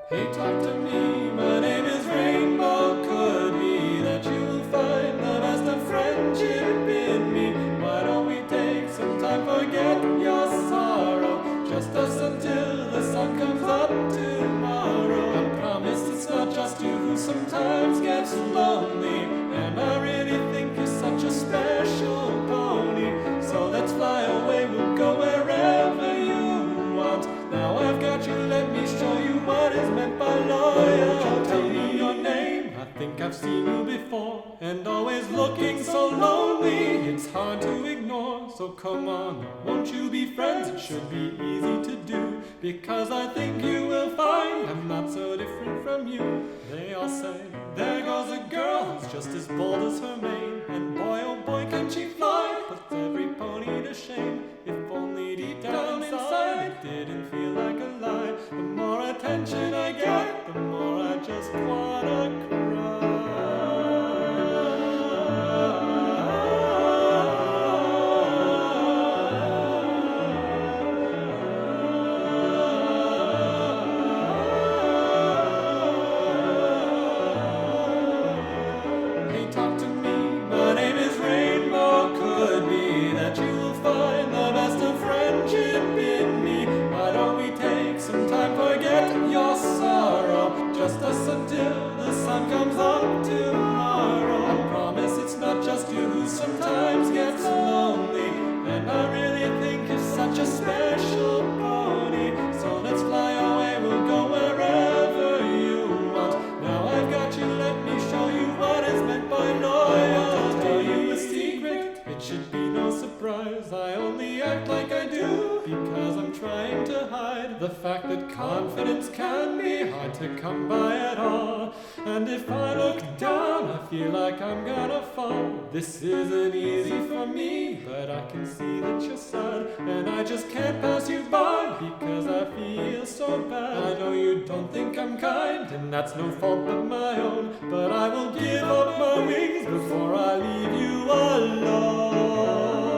Hey, talk to me, my name is Rainbow. Could be that you'll find the best of friendship in me. Why don't we take some time, forget your sorrow? Just us until the sun comes up tomorrow. I promise it's not just you who sometimes gets lonely. And I really think you're such a special pony. So let's fly away, we'll go wherever you want. Now I've got you, let me show you what is meant by loyalty. Tell me your name, I think I've seen you before. And always looking so lonely, it's hard to ignore. So come on, won't you be friends? It should be easy to do. Because I think you will find I'm not so different from you. They all say, there goes a girl who's just as bold as her mane. And boy, oh boy, can she fly, puts every pony to shame. If only deep down inside it didn't feel like a lie. The more attention I get, the more I just wanna cry. Hey, talk to me, my name is Rainbow. Could be that you'll find the best of friendship in me. Why don't we take some time, forget your sorrow? Just us until the sun comes up tomorrow. I promise it's not just you who sometimes gets lonely. And I really think you're such a special pony. So let's fly away, we'll go wherever you want. Now I've got you, let me show you what is meant by loyalty. I want to tell you a secret, it should be no surprise. I only act like I do because I'm trying to hide the fact that confidence can be hard to come by at all. And if I look down, I feel like I'm gonna fall. This isn't easy for me, but I can see that you're sad. And I just can't pass you by because I feel so bad. I know you don't think I'm kind, and that's no fault but my own. But I will give up my wings before I leave you alone.